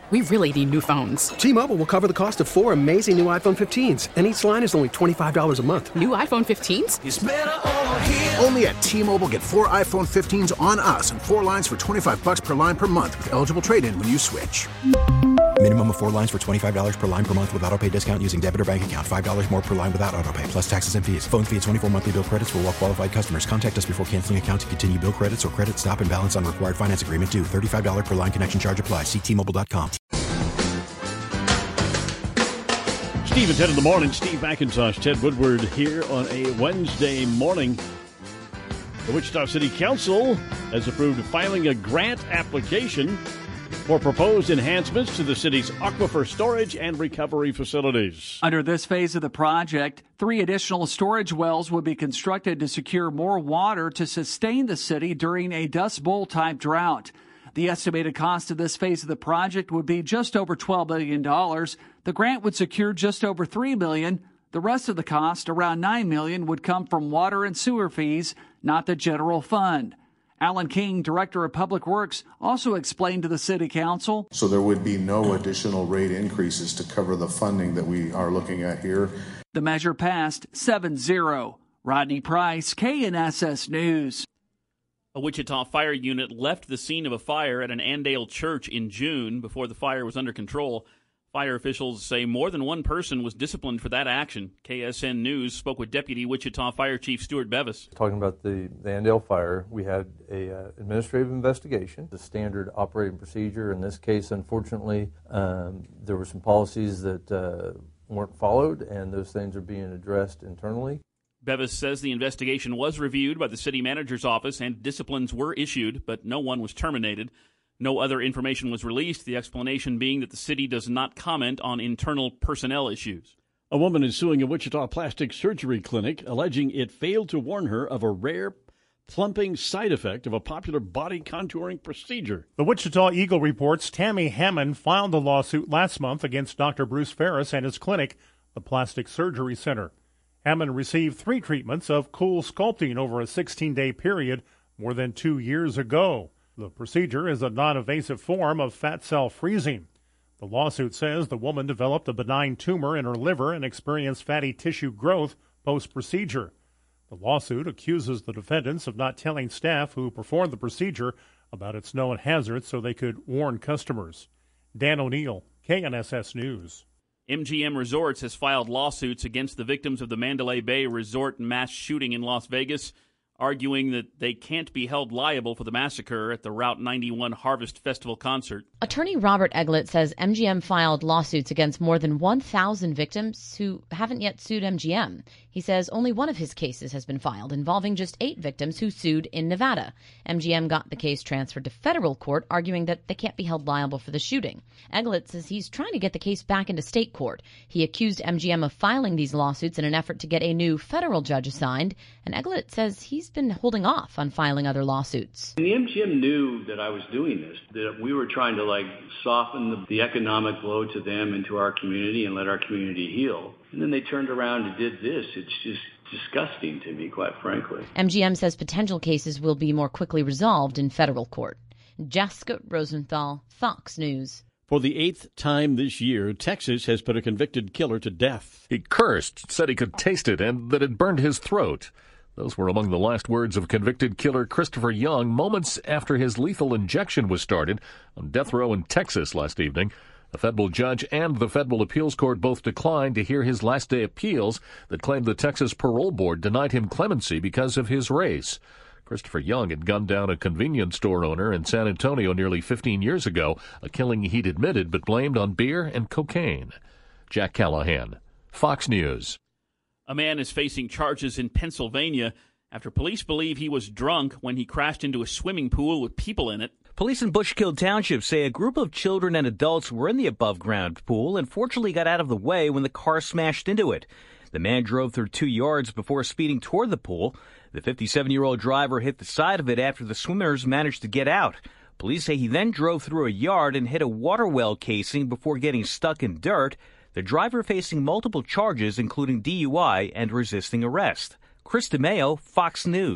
We really need new phones. T-Mobile will cover the cost of 4 amazing new iPhone 15s, and each line is only $25 a month. New iPhone 15s? It's better over here. Only at T-Mobile, get 4 iPhone 15s on us and 4 lines for $25 per line per month with eligible trade-in when you switch. Minimum of 4 lines for $25 per line per month with autopay discount using debit or bank account. $5 more per line without autopay, plus taxes and fees. Phone fee at 24 monthly bill credits for well-qualified customers. Contact us before canceling account to continue bill credits or credit stop and balance on required finance agreement due. $35 per line connection charge applies. See T-Mobile.com. Steve and Ted in the morning. Steve McIntosh, Ted Woodward here on a Wednesday morning. The Wichita City Council has approved filing a grant application for proposed enhancements to the city's aquifer storage and recovery facilities. Under this phase of the project, 3 additional storage wells would be constructed to secure more water to sustain the city during a Dust Bowl type drought. The estimated cost of this phase of the project would be just over $12 million. The grant would secure just over $3 million. The rest of the cost, around $9 million, would come from water and sewer fees, not the general fund. Alan King, Director of Public Works, also explained to the City Council. So there would be no additional rate increases to cover the funding that we are looking at here. The measure passed 7-0. Rodney Price, KNSS News. A Wichita fire unit left the scene of a fire at an Andale church in June before the fire was under control. Fire officials say more than one person was disciplined for that action. KSN News spoke with Deputy Wichita Fire Chief Stuart Bevis. Talking about the Andale fire, we had a administrative investigation, the standard operating procedure. In this case, unfortunately, there were some policies that weren't followed, and those things are being addressed internally. Bevis says the investigation was reviewed by the city manager's office and disciplines were issued, but no one was terminated. No other information was released, the explanation being that the city does not comment on internal personnel issues. A woman is suing a Wichita plastic surgery clinic, alleging it failed to warn her of a rare plumping side effect of a popular body contouring procedure. The Wichita Eagle reports Tammy Hammond filed the lawsuit last month against Dr. Bruce Ferris and his clinic, the Plastic Surgery Center. Hammond received 3 treatments of cool sculpting over a 16-day period more than 2 years ago. The procedure is a non-invasive form of fat cell freezing. The lawsuit says the woman developed a benign tumor in her liver and experienced fatty tissue growth post-procedure. The lawsuit accuses the defendants of not telling staff who performed the procedure about its known hazards so they could warn customers. Dan O'Neill, KNSS News. MGM Resorts has filed lawsuits against the victims of the Mandalay Bay Resort mass shooting in Las Vegas, arguing that they can't be held liable for the massacre at the Route 91 Harvest Festival concert. Attorney Robert Eglett says MGM filed lawsuits against more than 1,000 victims who haven't yet sued MGM. He says only one of his cases has been filed, involving just 8 victims who sued in Nevada. MGM got the case transferred to federal court, arguing that they can't be held liable for the shooting. Eglett says he's trying to get the case back into state court. He accused MGM of filing these lawsuits in an effort to get a new federal judge assigned, and Eglett says he's been holding off on filing other lawsuits. The MGM knew that I was doing this, that we were trying to soften the economic blow to them and to our community and let our community heal. And then they turned around and did this. It's just disgusting to me, quite frankly. MGM says potential cases will be more quickly resolved in federal court. Jessica Rosenthal, Fox News. For the 8th time this year, Texas has put a convicted killer to death. He cursed, said he could taste it, and that it burned his throat. Those were among the last words of convicted killer Christopher Young moments after his lethal injection was started on death row in Texas last evening. A federal judge and the federal appeals court both declined to hear his last-day appeals that claimed the Texas parole board denied him clemency because of his race. Christopher Young had gunned down a convenience store owner in San Antonio nearly 15 years ago, a killing he'd admitted but blamed on beer and cocaine. Jack Callahan, Fox News. A man is facing charges in Pennsylvania after police believe he was drunk when he crashed into a swimming pool with people in it. Police in Bushkill Township say a group of children and adults were in the above-ground pool and fortunately got out of the way when the car smashed into it. The man drove through 2 yards before speeding toward the pool. The 57-year-old driver hit the side of it after the swimmers managed to get out. Police say he then drove through a yard and hit a water well casing before getting stuck in dirt. The driver facing multiple charges, including DUI and resisting arrest. Chris DeMeo, Fox News.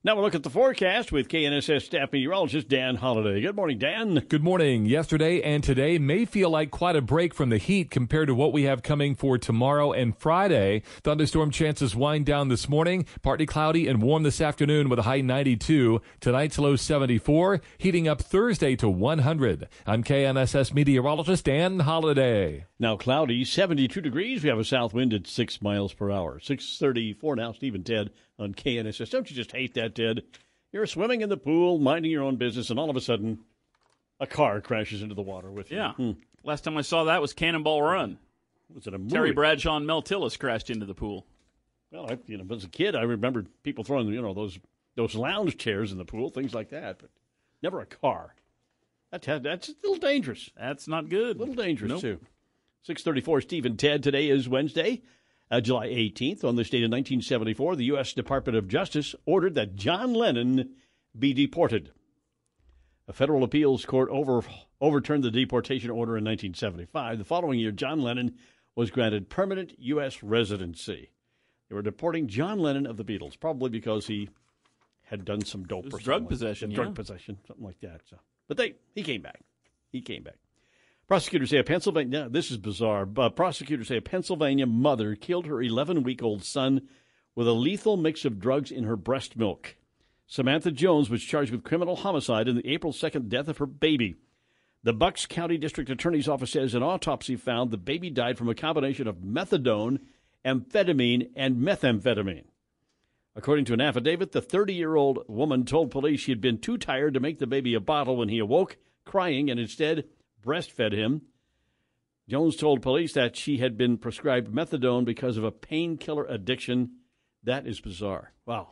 Now we'll look at the forecast with KNSS staff meteorologist Dan Holliday. Good morning, Dan. Good morning. Yesterday and today may feel like quite a break from the heat compared to what we have coming for tomorrow and Friday. Thunderstorm chances wind down this morning. Partly cloudy and warm this afternoon with a high 92. Tonight's low 74. Heating up Thursday to 100. I'm KNSS meteorologist Dan Holliday. Now cloudy, 72 degrees. We have a south wind at 6 miles per hour. 6:34 now. Steve and Ted on KNSS. Don't you just hate that, Ted? You're swimming in the pool, minding your own business, and all of a sudden, a car crashes into the water with you. Yeah. Last time I saw that was Cannonball Run. Was it a movie? Terry Bradshaw and Mel Tillis crashed into the pool. Well, as a kid, I remembered people throwing, those lounge chairs in the pool, things like that, but never a car. That's a little dangerous. That's not good. A little dangerous, too. 6:34, Steve and Ted. Today is Wednesday, July 18th. On this date in 1974, the U.S. Department of Justice ordered that John Lennon be deported. A federal appeals court overturned the deportation order in 1975. The following year, John Lennon was granted permanent U.S. residency. They were deporting John Lennon of the Beatles, probably because he had done some dope or something. Drug possession, Drug possession, something like that. So, but he came back. Prosecutors say a Pennsylvania, this is bizarre, but prosecutors say a Pennsylvania mother killed her 11-week-old son with a lethal mix of drugs in her breast milk. Samantha Jones was charged with criminal homicide in the April 2nd death of her baby. The Bucks County District Attorney's Office says an autopsy found the baby died from a combination of methadone, amphetamine, and methamphetamine. According to an affidavit, the 30-year-old woman told police she had been too tired to make the baby a bottle when he awoke, crying, and instead breastfed him. Jones told police that she had been prescribed methadone because of a painkiller addiction. That is bizarre. Wow.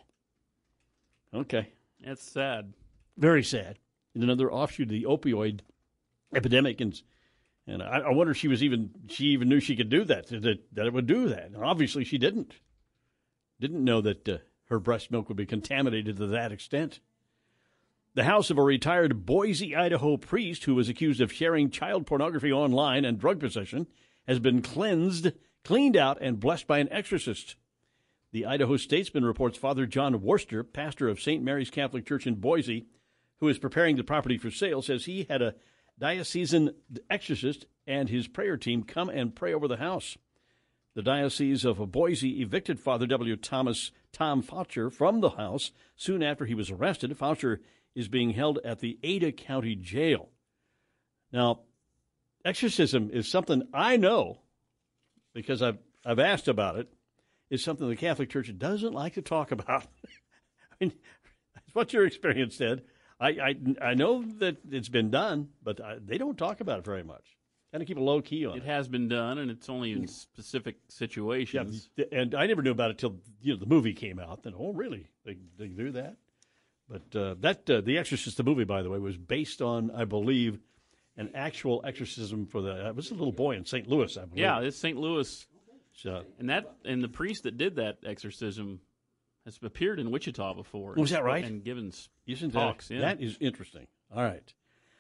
Okay. That's sad. Very sad. And another offshoot of the opioid epidemic. And I wonder if she even knew she could do that it would do that. And obviously she didn't. Didn't know that her breast milk would be contaminated to that extent. The house of a retired Boise, Idaho priest who was accused of sharing child pornography online and drug possession has been cleaned out, and blessed by an exorcist. The Idaho Statesman reports Father John Worcester, pastor of St. Mary's Catholic Church in Boise, who is preparing the property for sale, says he had a diocesan exorcist and his prayer team come and pray over the house. The Diocese of Boise evicted Father Tom Faucher from the house soon after he was arrested. Faucher is being held at the Ada County Jail. Now, exorcism is something I know, because I've asked about it, is something the Catholic Church doesn't like to talk about. I mean, what's your experience, Ted? I know that it's been done, but they don't talk about it very much. Kind of keep a low key on it. It has been done, and it's only in specific situations. Yeah, and I never knew about it till the movie came out. Then, oh, really? They do that? But The Exorcist, the movie, by the way, was based on, I believe, an actual exorcism for it was a little boy in St. Louis, I believe. Yeah, it's St. Louis. So, and the priest that did that exorcism has appeared in Wichita before. Was that right? And given Isn't talks. That is interesting. All right.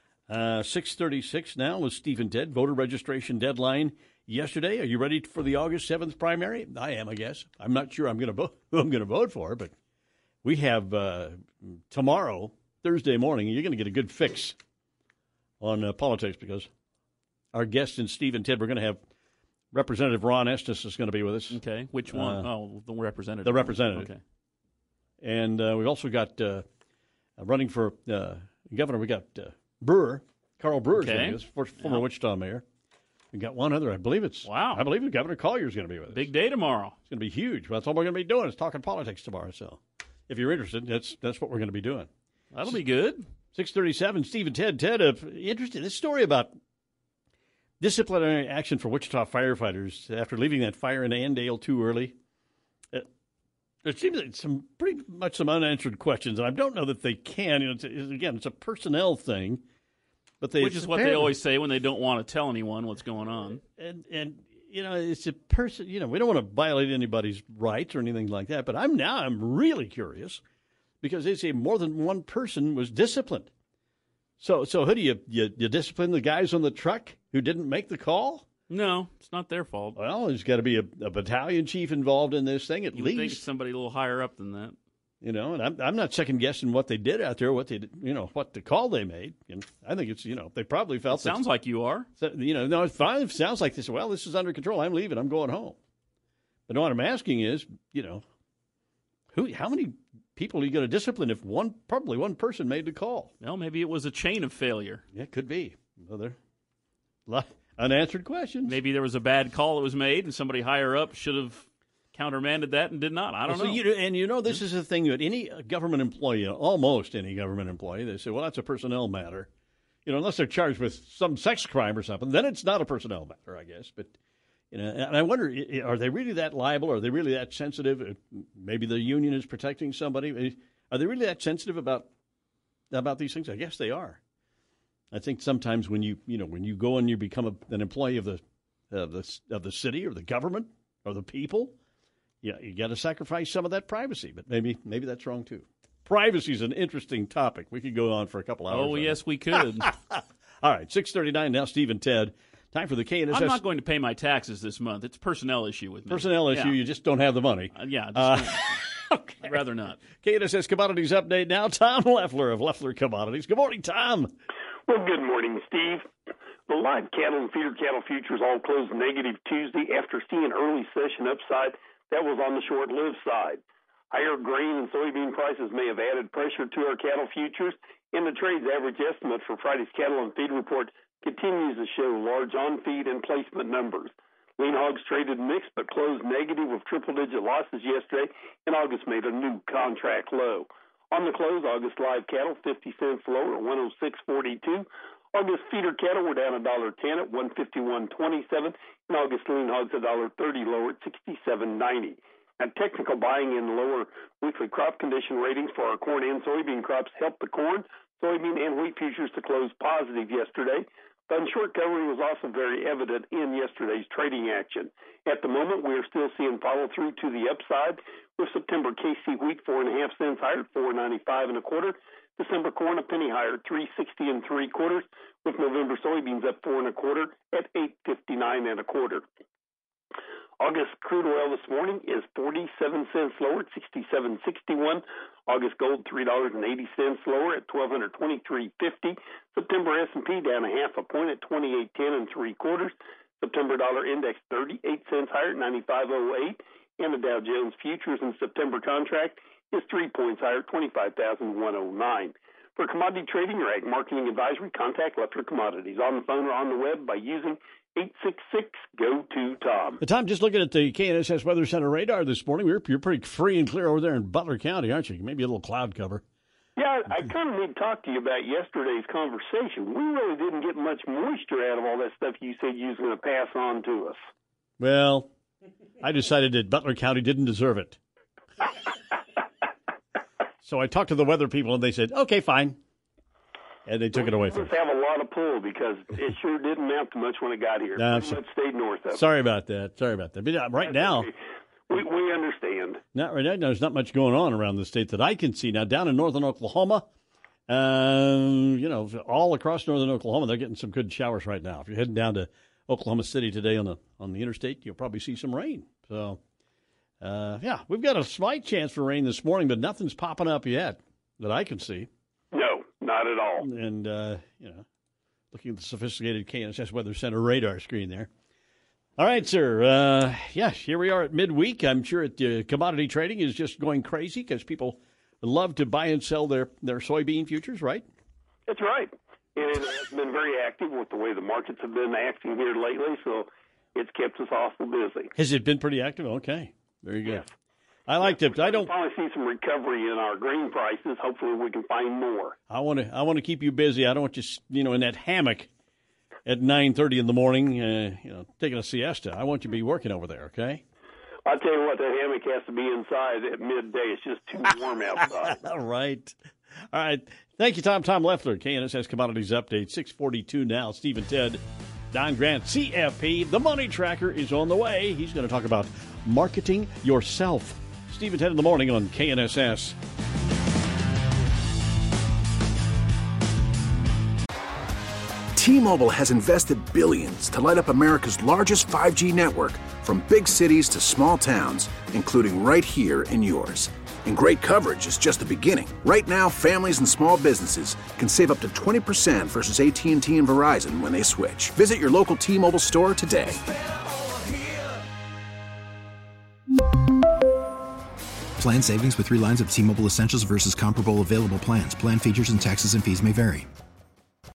6:36 now with Steve and Ted. Voter registration deadline yesterday. Are you ready for the August 7th primary? I am, I guess. I'm not sure who I'm going to vote for, but we have tomorrow, Thursday morning, you're going to get a good fix on politics, because our guest in Steve and Ted, we're going to have Representative Ron Estes is going to be with us. Okay. Which one? The representative. The representative. Okay. And we've also got running for governor, we got Brewer, Carl Brewer, okay. Former Wichita mayor. We got one other, I believe Governor Collier is going to be with us. Big day tomorrow. It's going to be huge. Well, that's all we're going to be doing is talking politics tomorrow. So if you're interested, that's what we're going to be doing. That'll be good. 6:37, Steve and Ted. Ted, interested this story about disciplinary action for Wichita firefighters after leaving that fire in Andale too early. It seems like some unanswered questions, and I don't know that they can. It's a personnel thing, but which is what they always say when they don't want to tell anyone what's going on. And it's a person. We don't want to violate anybody's rights or anything like that. But I'm really curious, because they say more than one person was disciplined. So who do you discipline the guys on the truck who didn't make the call? No, it's not their fault. Well, there's got to be a battalion chief involved in this thing at least. Think it's somebody a little higher up than that. You know, and I'm not second guessing what they did out there, what the call they made. And I think it's, they probably felt. It sounds like you are. No, it's fine. It sounds like this. Well, this is under control. I'm leaving. I'm going home. But what I'm asking is, how many people are you going to discipline if probably one person made the call? Well, maybe it was a chain of failure. Yeah, it could be. Well, there are unanswered questions. Maybe there was a bad call that was made, and somebody higher up should have countermanded that and did not. I don't know. This is the thing that any government employee, almost any government employee, they say, well, that's a personnel matter. Unless they're charged with some sex crime or something, then it's not a personnel matter, I guess. But, and I wonder, are they really that liable? Are they really that sensitive? Maybe the union is protecting somebody. Are they really that sensitive about these things? I guess they are. I think sometimes when you go and you become an employee of the city or the government or the people, you got to sacrifice some of that privacy, but maybe that's wrong too. Privacy is an interesting topic. We could go on for a couple hours. Oh, yes, we could. All right, 6:39 now. Steve and Ted. Time for the KNSS. I'm not going to pay my taxes this month. It's a personnel issue with me. Personnel issue. You just don't have the money. Okay. I'd rather not. KNSS Commodities Update now. Tom Leffler of Leffler Commodities. Good morning, Tom. Well, good morning, Steve. The live cattle and feeder cattle futures all closed negative Tuesday after seeing early session upside. That was on the short-lived side. Higher grain and soybean prices may have added pressure to our cattle futures, and the trade's average estimate for Friday's cattle and feed report continues to show large on-feed and placement numbers. Lean hogs traded mixed but closed negative with triple-digit losses yesterday, and August made a new contract low. On the close, August live cattle 50 cents lower at 106.42. August feeder cattle were down $1.10 at 151.27, and August lean hogs $1.30 lower at 67.90. And technical buying in lower weekly crop condition ratings for our corn and soybean crops helped the corn, soybean, and wheat futures to close positive yesterday. But short covering was also very evident in yesterday's trading action. At the moment, we are still seeing follow-through to the upside, with September KC wheat 4.5 cents higher at 4.95 1/4. December corn a penny higher at 3.60 3/4, with November soybeans up 4 1/4 at 8.59 1/4. August crude oil this morning is 47 cents lower at 67.61. August gold $3.80 lower at $1,223.50. September S&P down 0.5 point at 28.10 3/4. September dollar index 38 cents higher at 95.08. And the Dow Jones futures in September contract is 3 points higher at 25,109. For commodity trading or ag marketing advisory, contact Leffler Commodities on the phone or on the web by using 866-GO-TO-TOM. Tom, just looking at the KNSS Weather Center radar this morning, you're pretty free and clear over there in Butler County, aren't you? Maybe a little cloud cover. Yeah, I kind of need to talk to you about yesterday's conversation. We really didn't get much moisture out of all that stuff you said you was going to pass on to us. Well, I decided that Butler County didn't deserve it. So I talked to the weather people, and they said, okay, fine. And they took it away from us. We have a lot of pull because it sure didn't amount to much when it got here. No, Pretty much stayed north of it. Sorry about that. But right now, we understand. Not right now. There's not much going on around the state that I can see. Now, down in northern Oklahoma, all across northern Oklahoma, they're getting some good showers right now. If you're heading down to Oklahoma City today on the interstate, you'll probably see some rain. So, we've got a slight chance for rain this morning, but nothing's popping up yet that I can see. No, not at all. And, looking at the sophisticated KNSS Weather Center radar screen there. All right, sir. Here we are at midweek. I'm sure commodity trading is just going crazy because people love to buy and sell their soybean futures, right? That's right. And it has been very active with the way the markets have been acting here lately, so it's kept us awful busy. Has it been pretty active? Okay. Very good. Yeah. I liked it. I don't finally see some recovery in our grain prices. Hopefully, we can find more. I want to keep you busy. I don't want you, in that hammock at 9:30 in the morning, taking a siesta. I want you to be working over there. Okay. I'll tell you what, that hammock has to be inside at midday. It's just too warm outside. All right. Thank you, Tom. Tom Leffler, KNSS Commodities Update, 6:42 now. Steve and Ted, Don Grant, CFP. The Money Tracker is on the way. He's going to talk about marketing yourself. Steve and Ted in the morning on KNSS. T-Mobile has invested billions to light up America's largest 5G network, from big cities to small towns, including right here in yours. And great coverage is just the beginning. Right now, families and small businesses can save up to 20% versus AT&T and Verizon when they switch. Visit your local T-Mobile store today. Plan savings with 3 lines of T-Mobile Essentials versus comparable available plans. Plan features and taxes and fees may vary.